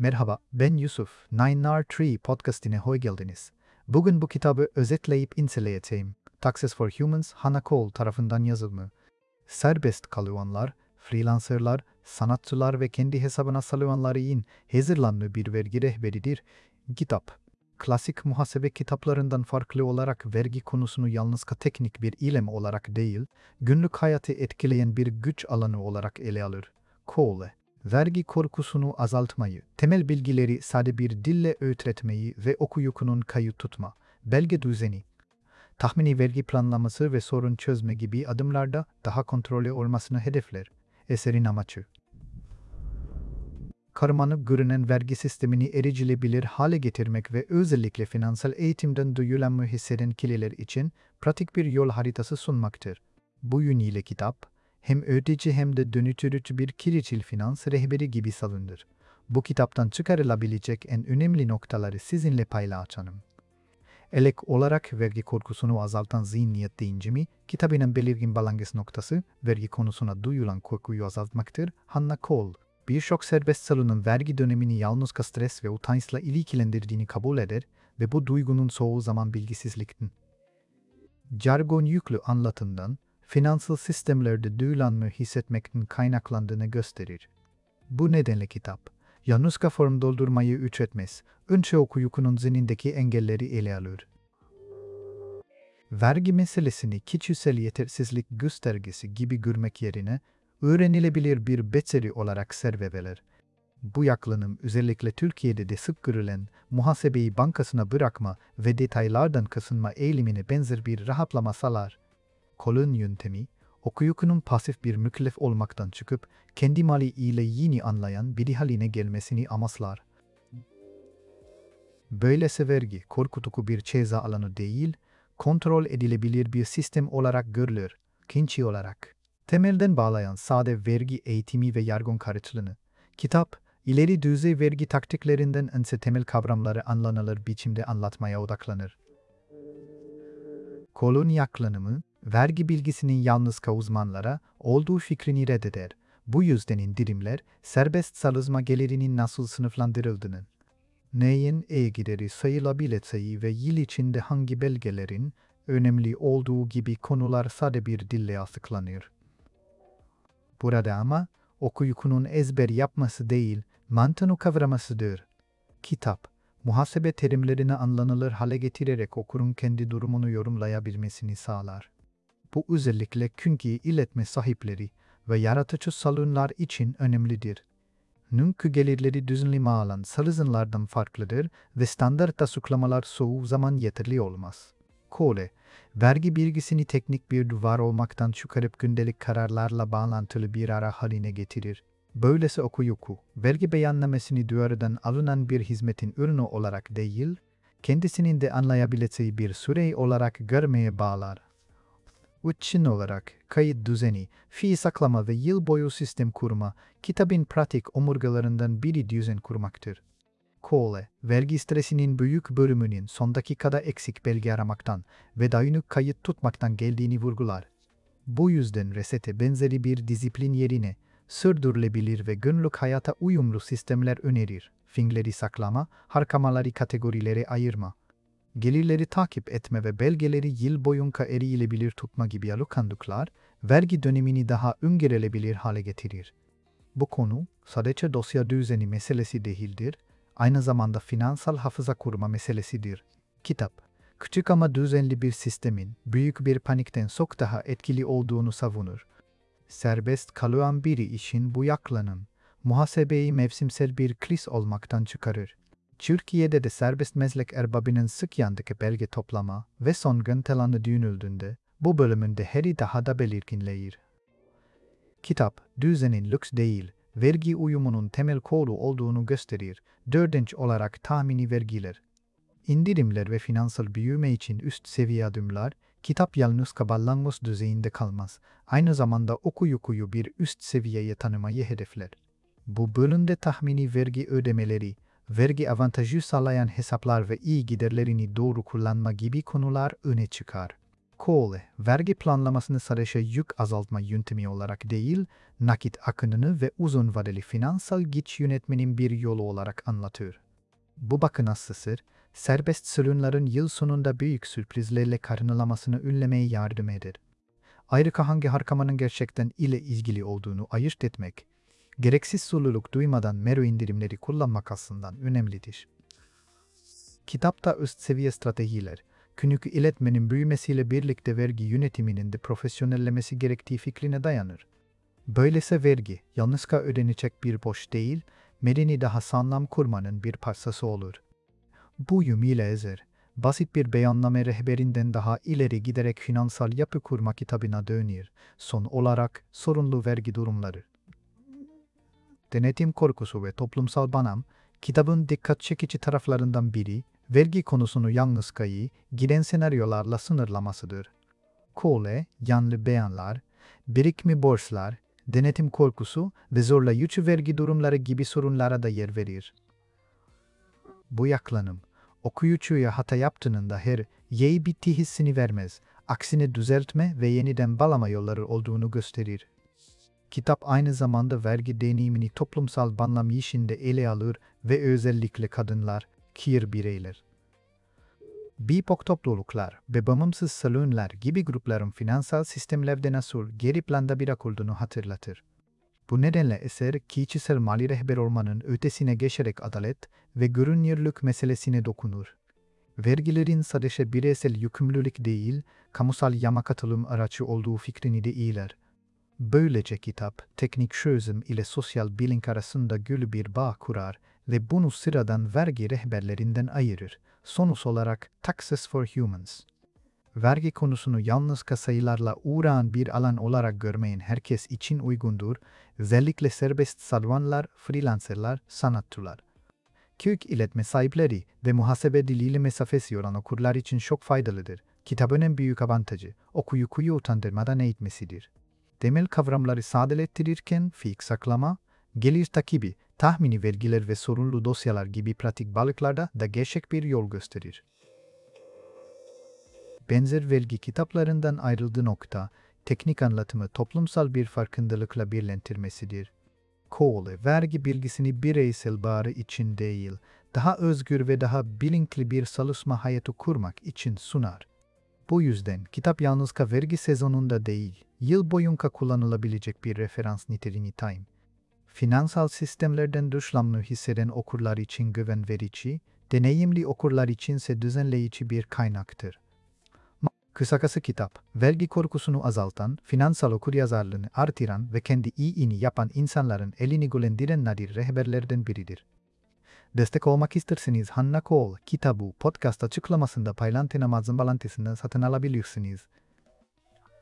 Merhaba, ben Yusuf. 9R3 podcastine hoş geldiniz. Bugün bu kitabı özetleyip inceleyeceğim. Taxes for Humans, Hannah Cole tarafından yazılmış. Serbest kalıvanlar, freelancerlar, sanatçılar ve kendi hesabına salıvanlar için hazırlanmış bir vergi rehberidir. Kitap. Klasik muhasebe kitaplarından farklı olarak vergi konusunu yalnız teknik bir ilem olarak değil, günlük hayatı etkileyen bir güç alanı olarak ele alır. Cole, vergi korkusunu azaltmayı, temel bilgileri sade bir dille öğretmeyi ve okuyukunun kayıt tutma, belge düzeni, tahmini vergi planlaması ve sorun çözme gibi adımlarda daha kontrollü olmasını hedefler. Eserin amacı, karmaşık görünen vergi sistemini erişilebilir hale getirmek ve özellikle finansal eğitimden duyulan hisseden kişiler için pratik bir yol haritası sunmaktır. Bu yönüyle kitap, hem öğretici hem de dönüştürücü bir kişisel finans rehberi gibi salınır. Bu kitaptan çıkarılabilecek en önemli noktaları sizinle paylaşacağım. Elek olarak vergi korkusunu azaltan zihniyet değinimi, kitabının belirgin balangıç noktası, vergi konusuna duyulan korkuyu azaltmaktır. Hannah Cole, birçok serbest salonun vergi dönemini yalnız stres ve utançla ilgilendirdiğini kabul eder ve bu duygunun çoğu zaman bilgisizlikten, jargon yüklü anlatımdan, finansal sistemlerde duyulanma hissetmekten kaynaklandığını gösterir. Bu nedenle kitap, yalnız form doldurmayı ücretmez, önce okuyukunun zihnindeki engelleri ele alır. Vergi meselesini kişisel yetersizlik göstergesi gibi görmek yerine, öğrenilebilir bir beceri olarak serveveler. Bu yaklaşım özellikle Türkiye'de de sık görülen muhasebeyi bankasına bırakma ve detaylardan kaçınma eğilimine benzer bir rahatlama sağlar. Cole'un yöntemi, okuyukunun pasif bir mükellef olmaktan çıkıp kendi mali ile yeni anlayan biri haline gelmesini amaçlar. Böylesi vergi korkutucu bir ceza alanı değil, kontrol edilebilir bir sistem olarak görülür, kinçi olarak. Temelden bağlayan sade vergi eğitimi ve yargı karşılığını, kitap, ileri düzey vergi taktiklerinden önce temel kavramları anlanılır biçimde anlatmaya odaklanır. Cole'un yaklaşımı, vergi bilgisinin yalnız uzmanlara olduğu fikrini reddeder. Bu yüzden indirimler, serbest çalışma gelirinin nasıl sınıflandırıldığını, neyin gideri sayılabileceği ve yıl içinde hangi belgelerin önemli olduğu gibi konular sade bir dille açıklanır. Burada ama okuyukunun ezber yapması değil, mantığını kavramasıdır. Kitap, muhasebe terimlerini anlanılır hale getirerek okurun kendi durumunu yorumlayabilmesini sağlar. Bu özellikle çünkü iletme sahipleri ve yaratıcı salonlar için önemlidir. Çünkü gelirleri düzenli alan salızınlardan farklıdır ve standart açıklamalar çoğu zaman yeterli olmaz. Cole, vergi bilgisini teknik bir duvar olmaktan çıkarıp gündelik kararlarla bağlantılı bir ara haline getirir. Böylesi okuyuku, vergi beyannamesini duvardan alınan bir hizmetin ürünü olarak değil, kendisinin de anlayabileceği bir süre olarak görmeye bağlar. Üçün olarak kayıt düzeni, fi saklama ve yıl boyu sistem kurma, kitabın pratik omurgalarından biri düzen kurmaktır. Cole, vergi stresinin büyük bölümünün son dakikada eksik belge aramaktan ve dayanık kayıt tutmaktan geldiğini vurgular. Bu yüzden resete benzeri bir disiplin yerine, sürdürülebilir ve günlük hayata uyumlu sistemler önerir. Fingleri saklama, harcamaları kategorilere ayırma, gelirleri takip etme ve belgeleri yıl boyunca erişilebilir tutma gibi alışkanlıklar, vergi dönemini daha öngörülebilir hale getirir. Bu konu, sadece dosya düzeni meselesi değildir, aynı zamanda finansal hafıza kurma meselesidir. Kitap, küçük ama düzenli bir sistemin, büyük bir panikten çok daha etkili olduğunu savunur. Serbest kalıan biri için bu yaklaşım, muhasebeyi mevsimsel bir kriz olmaktan çıkarır. Türkiye'de de serbest meslek erbabının sık yanındaki belge toplama ve son güntelanı düşünüldüğünde, bu bölümünde heri daha da belirginleşir. Kitap, düzenin lüks değil, vergi uyumunun temel kolu olduğunu gösterir. Dördüncü olarak tahmini vergiler. İndirimler ve finansal büyüme için üst seviye adımlar, kitap yalnız kaballanmış düzeyinde kalmaz. Aynı zamanda okuyukuyu bir üst seviyeye tanımayı hedefler. Bu bölümde tahmini vergi ödemeleri, vergi avantajı sağlayan hesaplar ve iyi giderlerini doğru kullanma gibi konular öne çıkar. Cole, vergi planlamasını sadece yük azaltma yöntemi olarak değil, nakit akınını ve uzun vadeli finansal güç yönetmenin bir yolu olarak anlatıyor. Bu bakın sır, serbest sürünlerin yıl sonunda büyük sürprizlerle karşılamasını önlemeye yardım eder. Ayrıca hangi harcamanın gerçekten ile ilgili olduğunu ayırt etmek, gereksiz sorumluluk duymadan mero indirimleri kullanmak aslında önemlidir. Kitapta üst seviye stratejiler, günlük iletmenin büyümesiyle birlikte vergi yönetiminin de profesyonellemesi gerektiği fikrine dayanır. Böylese vergi, yalnızca ödenecek bir borç değil, medeni daha sağlam kurmanın bir parçası olur. Bu yönüyle ezer, basit bir beyanname rehberinden daha ileri giderek finansal yapı kurma kitabına dönüyor. Son olarak sorunlu vergi durumları. Denetim korkusu ve toplumsal banam, kitabın dikkat çekici taraflarından biri, vergi konusunu yalnızca giden senaryolarla sınırlamasıdır. Cole, yanlı beyanlar, birikimi borçlar, denetim korkusu ve zorlayıcı vergi durumları gibi sorunlara da yer verir. Bu yaklanım, okuyucuya hata yaptığında her yeği bitti hissini vermez, aksine düzeltme ve yeniden bağlama yolları olduğunu gösterir. Kitap aynı zamanda vergi deneyimini toplumsal banlam işinde ele alır ve özellikle kadınlar, queer bireyler, BIPOC topluluklar ve bağımsız salonlar gibi grupların finansal sistemlerde nasıl geri planda bırakıldığını hatırlatır. Bu nedenle eser kişisel mali rehber olmanın ötesine geçerek adalet ve görünürlük meselesine dokunur. Vergilerin sadece bireysel yükümlülük değil, kamusal yama katılım aracı olduğu fikrini de iler. Böylece kitap, teknik çözüm ile sosyal bilinç arasında gül bir bağ kurar ve bunu sıradan vergi rehberlerinden ayırır. Sonuç olarak Taxes for Humans. Vergi konusunu yalnızca sayılarla uğrayan bir alan olarak görmeyen herkes için uygundur, özellikle serbest salvanlar, freelancerlar, sanatçılar. Kök iletme sahipleri ve muhasebe diliyle mesafesi olan okurlar için çok faydalıdır. Kitabın en büyük avantajı, okuyucuyu utandırmadan eğitmesidir. Temel kavramları sadeleştirirken fiyik saklama, gelir takibi, tahmini vergiler ve sorunlu dosyalar gibi pratik balıklarda da gerçek bir yol gösterir. Benzer vergi kitaplarından ayrıldığı nokta, teknik anlatımı toplumsal bir farkındalıkla birleştirmesidir. Cole, vergi bilgisini bireysel bağrı için değil, daha özgür ve daha bilinçli bir çalışma hayatı kurmak için sunar. Bu yüzden kitap yalnızca vergi sezonunda değil, yıl boyunca kullanılabilecek bir referans niteliğini taşır. Finansal sistemlerden dışlanma hisseden okurlar için güven verici, deneyimli okurlar içinse düzenleyici bir kaynaktır. Kısacası kitap, vergi korkusunu azaltan, finansal okuryazarlığını artıran ve kendi iyiliğini yapan insanların elini gülendiren nadir rehberlerden biridir. Destek olmak isterseniz Hannah Cole kitabı podcast açıklamasında paylaştığım bağlantısından satın alabilirsiniz.